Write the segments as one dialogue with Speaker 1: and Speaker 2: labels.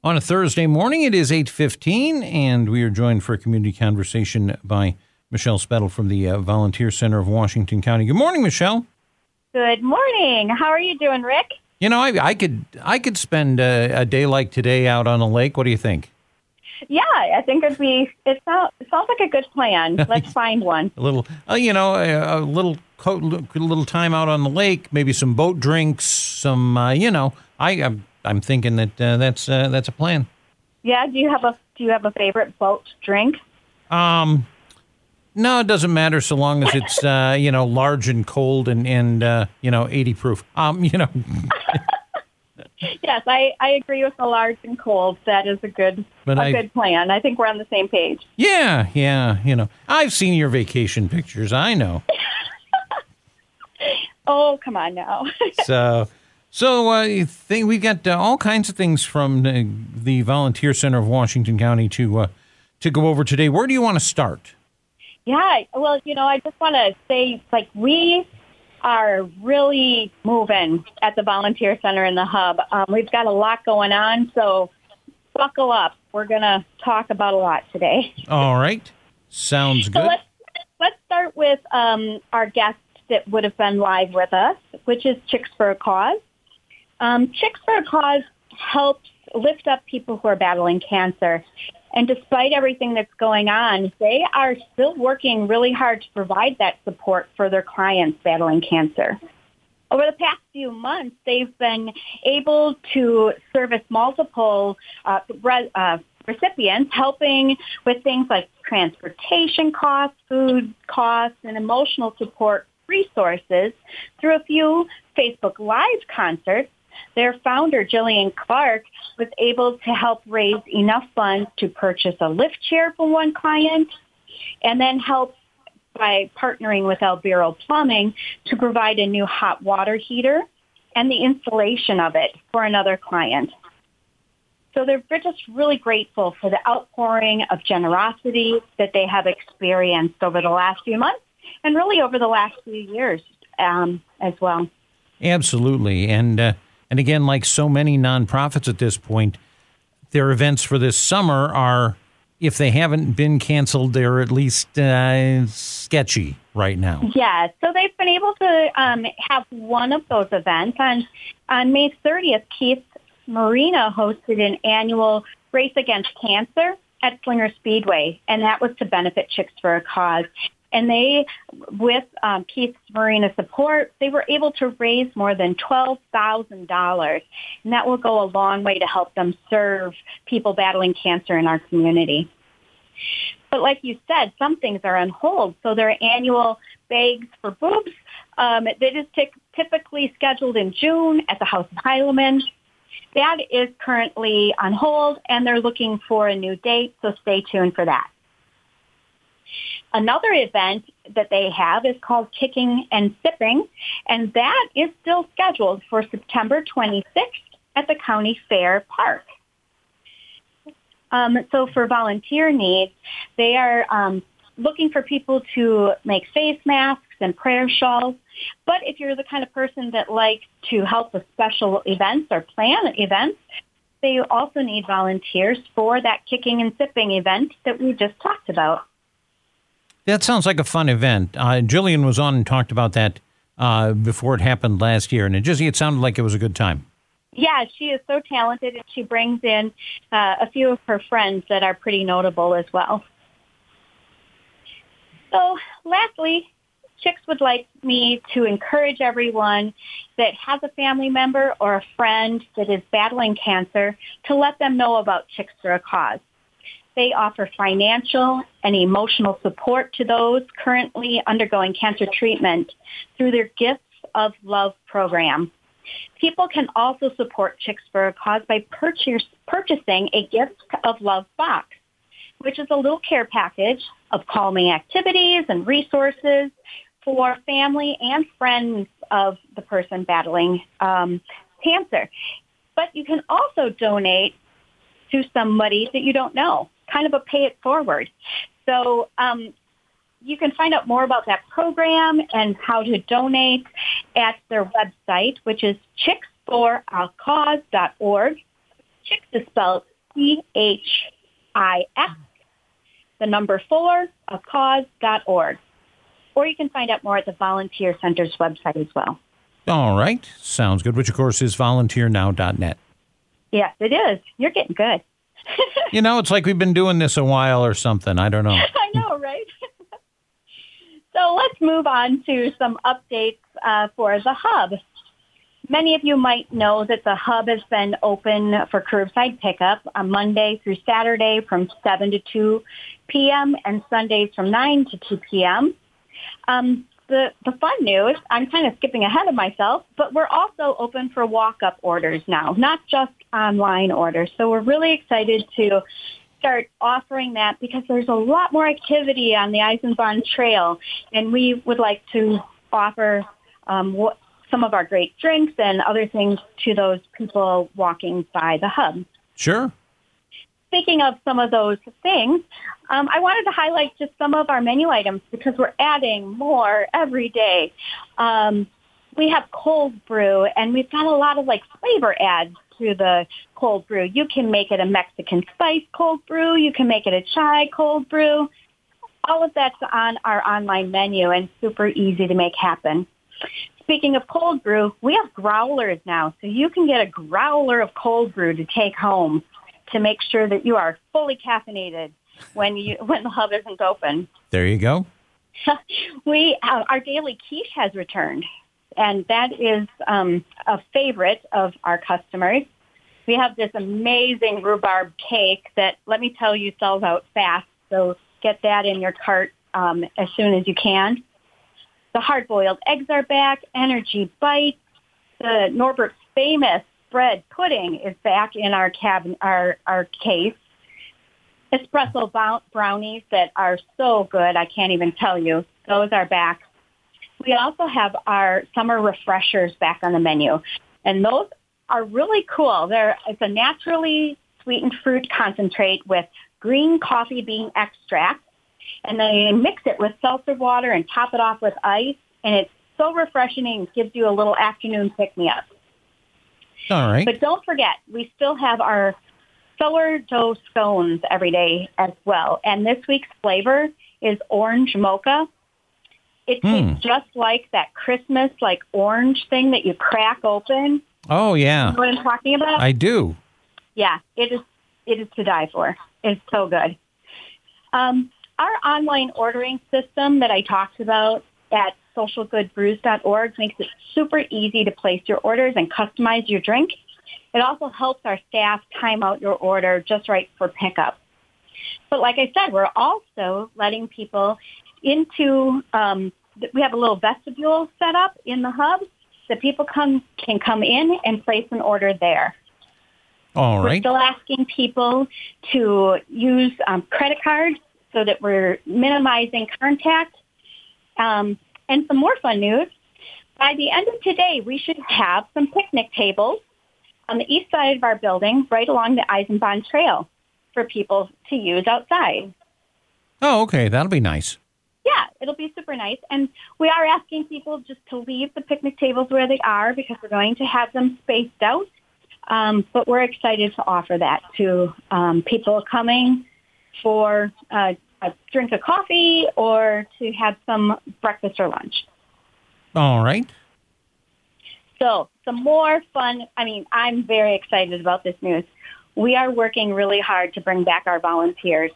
Speaker 1: On a Thursday morning, it is 8:15, and we are joined for a community conversation by Michelle Spettel from the Volunteer Center of Washington County. Good morning, Michelle.
Speaker 2: Good morning. How are you doing, Rick?
Speaker 1: You know, I could spend a day like today out on a lake. What do you think?
Speaker 2: Yeah, I think it sounds like a good plan. Let's find one.
Speaker 1: A little, a little time out on the lake, maybe some boat drinks, some, I'm thinking that that's a plan.
Speaker 2: Yeah. Do you have a favorite boat drink?
Speaker 1: No, it doesn't matter so long as it's large and cold and 80 proof.
Speaker 2: Yes, I agree with the large and cold. That is a good plan. I think we're on the same page.
Speaker 1: Yeah. I've seen your vacation pictures. I know.
Speaker 2: Oh, come on now.
Speaker 1: So you think we got all kinds of things from the Volunteer Center of Washington County to go over today. Where do you want to start?
Speaker 2: Yeah, well, I just want to say, we are really moving at the Volunteer Center in the Hub. We've got a lot going on, so buckle up. We're going to talk about a lot today.
Speaker 1: All right. Sounds good.
Speaker 2: So let's start with our guest that would have been live with us, which is Chicks for a Cause. Chicks for a Cause helps lift up people who are battling cancer. And despite everything that's going on, they are still working really hard to provide that support for their clients battling cancer. Over the past few months, they've been able to service multiple recipients, helping with things like transportation costs, food costs, and emotional support resources through a few Facebook Live concerts. Their founder, Jillian Clark, was able to help raise enough funds to purchase a lift chair for one client and then help by partnering with Albiro Plumbing to provide a new hot water heater and the installation of it for another client. So they're just really grateful for the outpouring of generosity that they have experienced over the last few months and really over the last few years as well.
Speaker 1: Absolutely. And again, like so many nonprofits at this point, their events for this summer are, if they haven't been canceled, they're at least sketchy right now.
Speaker 2: Yeah, so they've been able to have one of those events. On May 30th, Keith Marina hosted an annual Race Against Cancer at Slinger Speedway, and that was to benefit Chicks for a Cause. And they, with Keith Marina's support, they were able to raise more than $12,000. And that will go a long way to help them serve people battling cancer in our community. But like you said, some things are on hold. So their annual Bags for Boobs, that is typically scheduled in June at the House of Heilemann. That is currently on hold, and they're looking for a new date, so stay tuned for that. Another event that they have is called Kicking and Sipping, and that is still scheduled for September 26th at the County Fair Park. So for volunteer needs, they are looking for people to make face masks and prayer shawls. But if you're the kind of person that likes to help with special events or plan events, they also need volunteers for that Kicking and Sipping event that we just talked about.
Speaker 1: That sounds like a fun event. Jillian was on and talked about that before it happened last year, and it sounded like it was a good time.
Speaker 2: Yeah, she is so talented, and she brings in a few of her friends that are pretty notable as well. So lastly, Chicks would like me to encourage everyone that has a family member or a friend that is battling cancer to let them know about Chicks for a Cause. They offer financial and emotional support to those currently undergoing cancer treatment through their Gifts of Love program. People can also support Chicks for a Cause by purchasing a Gift of Love box, which is a little care package of calming activities and resources for family and friends of the person battling cancer. But you can also donate to somebody that you don't know, kind of a pay it forward. So you can find out more about that program and how to donate at their website, which is chicksforacause.org. Chicks is spelled CHIX4, or you can find out more at the Volunteer Center's website as well.
Speaker 1: All right. Sounds good, which, of course, is volunteernow.net.
Speaker 2: Yes, it is. You're getting good.
Speaker 1: It's like we've been doing this a while or something. I don't know.
Speaker 2: I know, right? So let's move on to some updates for the Hub. Many of you might know that the Hub has been open for curbside pickup on Monday through Saturday from 7 to 2 p.m. and Sundays from 9 to 2 p.m. The fun news, I'm kind of skipping ahead of myself, but we're also open for walk-up orders now, not just online orders. So we're really excited to start offering that because there's a lot more activity on the Eisenbahn Trail, and we would like to offer some of our great drinks and other things to those people walking by the Hub.
Speaker 1: Sure.
Speaker 2: Speaking of some of those things, I wanted to highlight just some of our menu items because we're adding more every day. We have cold brew, and we've got a lot of flavor adds to the cold brew. You can make it a Mexican spice cold brew. You can make it a chai cold brew. All of that's on our online menu and super easy to make happen. Speaking of cold brew, we have growlers now, so you can get a growler of cold brew to take home to make sure that you are fully caffeinated when the Hub isn't open.
Speaker 1: There you go.
Speaker 2: Our daily quiche has returned, and that is a favorite of our customers. We have this amazing rhubarb cake that, let me tell you, sells out fast, so get that in your cart as soon as you can. The hard-boiled eggs are back, Energy Bites, the Norbert's famous bread pudding is back in our case. Espresso brownies that are so good, I can't even tell you. Those are back. We also have our summer refreshers back on the menu, and those are really cool. It's a naturally sweetened fruit concentrate with green coffee bean extract, and they mix it with seltzer water and top it off with ice, and it's so refreshing and gives you a little afternoon pick-me-up.
Speaker 1: All right.
Speaker 2: But don't forget, we still have our sourdough scones every day as well. And this week's flavor is orange mocha. It tastes just like that Christmas, orange thing that you crack open.
Speaker 1: Oh, yeah.
Speaker 2: You know what I'm talking about?
Speaker 1: I do.
Speaker 2: Yeah, it is to die for. It's so good. Our online ordering system that I talked about at socialgoodbrews.org makes it super easy to place your orders and customize your drink. It also helps our staff time out your order just right for pickup. But like I said, we're also letting people into, we have a little vestibule set up in the Hub that people can come in and place an order there.
Speaker 1: All right.
Speaker 2: We're still asking people to use credit cards so that we're minimizing contact. And some more fun news. By the end of today, we should have some picnic tables on the east side of our building, right along the Eisenbahn Trail, for people to use outside.
Speaker 1: Oh, okay. That'll be nice.
Speaker 2: Yeah, it'll be super nice. And we are asking people just to leave the picnic tables where they are because we're going to have them spaced out. But we're excited to offer that to people coming for a drink of coffee or to have some breakfast or lunch.
Speaker 1: All right.
Speaker 2: So some more fun. I'm very excited about this news. We are working really hard to bring back our volunteers.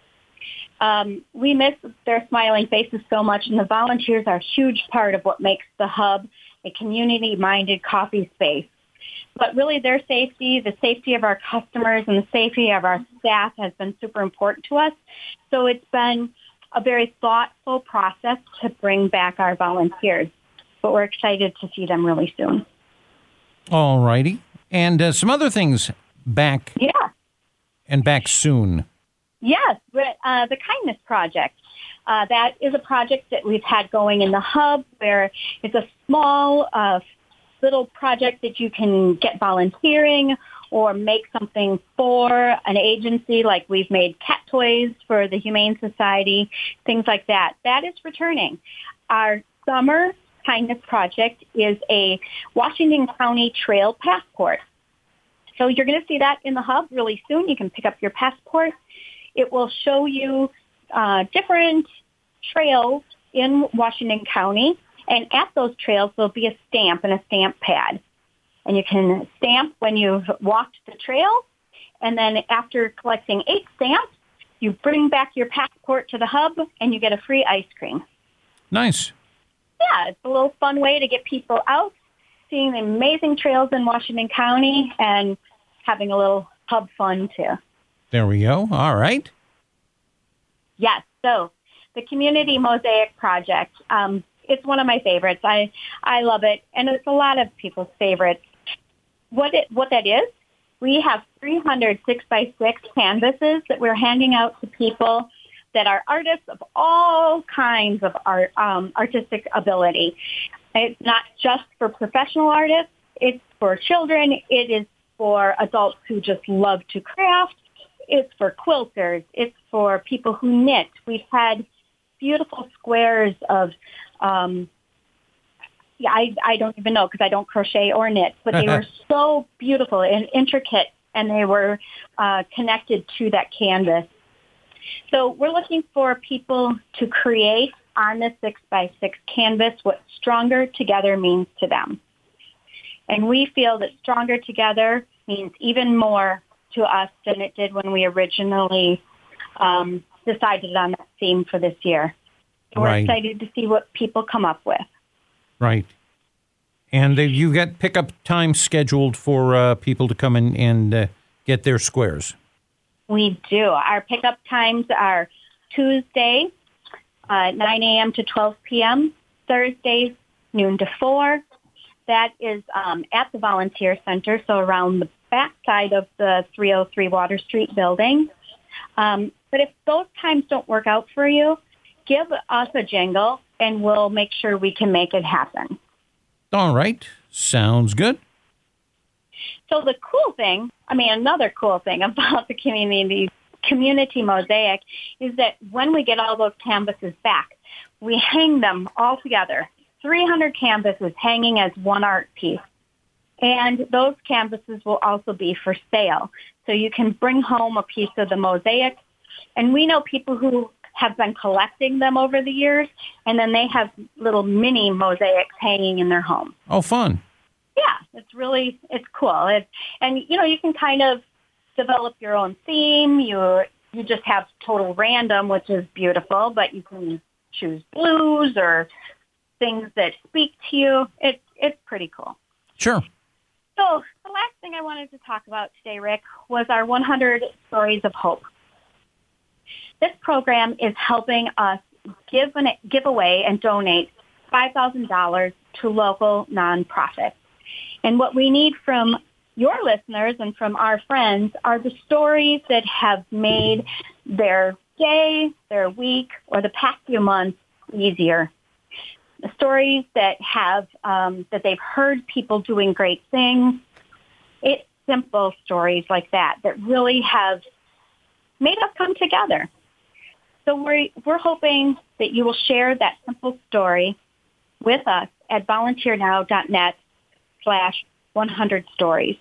Speaker 2: We miss their smiling faces so much, and the volunteers are a huge part of what makes the Hub a community-minded coffee space. But really their safety, the safety of our customers, and the safety of our staff has been super important to us. So it's been a very thoughtful process to bring back our volunteers. But we're excited to see them really soon.
Speaker 1: All righty. And some other things back.
Speaker 2: Yeah.
Speaker 1: And back soon.
Speaker 2: Yes. The Kindness Project. That is a project that we've had going in the Hub where it's a small little project that you can get volunteering or make something for an agency, like we've made cat toys for the Humane Society, things like that. That is returning. Our summer Kindness Project is a Washington County trail passport. So you're going to see that in the hub really soon. You can pick up your passport. It will show you different trails in Washington County. And at those trails, there'll be a stamp and a stamp pad. And you can stamp when you've walked the trail. And then after collecting 8 stamps, you bring back your passport to the hub and you get a free ice cream.
Speaker 1: Nice.
Speaker 2: Yeah, it's a little fun way to get people out, seeing the amazing trails in Washington County and having a little hub fun too.
Speaker 1: There we go. All right.
Speaker 2: Yes. So the Community Mosaic Project, it's one of my favorites. I love it, and it's a lot of people's favorites. What that is, we have 300 6x6 canvases that we're handing out to people that are artists of all kinds of art, artistic ability. It's not just for professional artists. It's for children. It is for adults who just love to craft. It's for quilters. It's for people who knit. We've had beautiful squares of, I don't even know because I don't crochet or knit, but they were so beautiful and intricate, and they were connected to that canvas. So we're looking for people to create on the 6x6 canvas what Stronger Together means to them. And we feel that Stronger Together means even more to us than it did when we originally decided on that theme for this year. So we're excited to see what people come up with.
Speaker 1: Right. And you got pickup time scheduled for people to come in and get their squares.
Speaker 2: We do. Our pickup times are Tuesday, 9 a.m. to 12 p.m., Thursdays, noon to 4. That is at the Volunteer Center, so around the back side of the 303 Water Street building. But if those times don't work out for you, give us a jingle, and we'll make sure we can make it happen.
Speaker 1: All right. Sounds good.
Speaker 2: So the cool thing, another cool thing about the community mosaic is that when we get all those canvases back, we hang them all together. 300 canvases hanging as one art piece. And those canvases will also be for sale. So you can bring home a piece of the mosaic. And we know people who have been collecting them over the years, and then they have little mini mosaics hanging in their home.
Speaker 1: Oh, fun.
Speaker 2: Yeah, it's cool. And you can kind of develop your own theme. You just have total random, which is beautiful, but you can choose blues or things that speak to you. It's pretty cool.
Speaker 1: Sure.
Speaker 2: So the last thing I wanted to talk about today, Rick, was our 100 Stories of Hope. This program is helping us give away and donate $5,000 to local nonprofits. And what we need from your listeners and from our friends are the stories that have made their day, their week, or the past few months easier. The stories that have that they've heard people doing great things. It's simple stories like that really have made us come together. So we're hoping that you will share that simple story with us at volunteernow.net/100stories.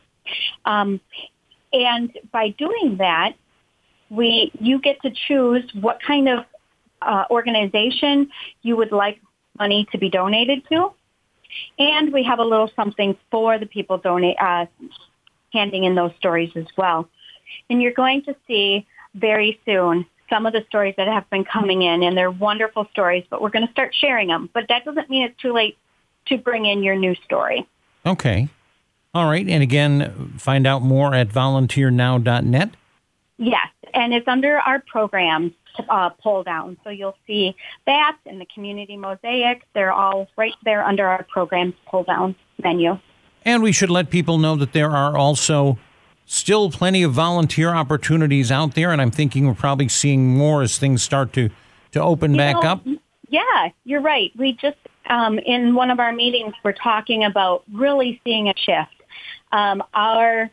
Speaker 2: And by doing that, you get to choose what kind of organization you would like money to be donated to. And we have a little something for the people handing in those stories as well. And you're going to see very soon some of the stories that have been coming in, and they're wonderful stories, but we're going to start sharing them. But that doesn't mean it's too late to bring in your new story.
Speaker 1: Okay. All right. And again, find out more at volunteernow.net.
Speaker 2: Yes. And it's under our programs pull down. So you'll see that and the Community Mosaic. They're all right there under our programs pull down menu.
Speaker 1: And we should let people know that there are also still plenty of volunteer opportunities out there. And I'm thinking we're probably seeing more as things start to open back up.
Speaker 2: Yeah, you're right. We just, in one of our meetings, we're talking about really seeing a shift. Our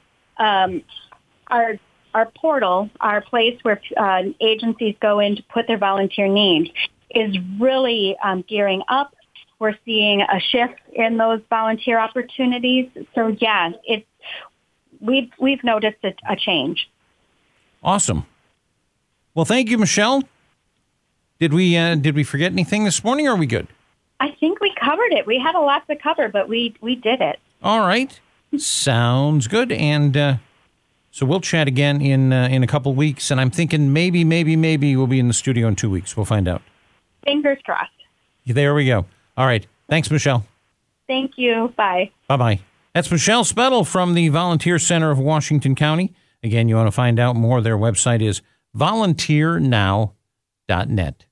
Speaker 2: portal, our place where agencies go in to put their volunteer needs, is really gearing up. We're seeing a shift in those volunteer opportunities. So, yeah, we've noticed a change.
Speaker 1: Awesome. Well, thank you, Michelle. Did we forget anything this morning, or are we good?
Speaker 2: I think we covered it. We had a lot to cover, but we did it.
Speaker 1: All right. Sounds good. And so we'll chat again in a couple weeks. And I'm thinking maybe we'll be in the studio in 2 weeks. We'll find out.
Speaker 2: Fingers crossed.
Speaker 1: There we go. All right. Thanks, Michelle.
Speaker 2: Thank you. Bye.
Speaker 1: Bye-bye. That's Michelle Spettel from the Volunteer Center of Washington County. Again, you want to find out more, their website is volunteernow.net.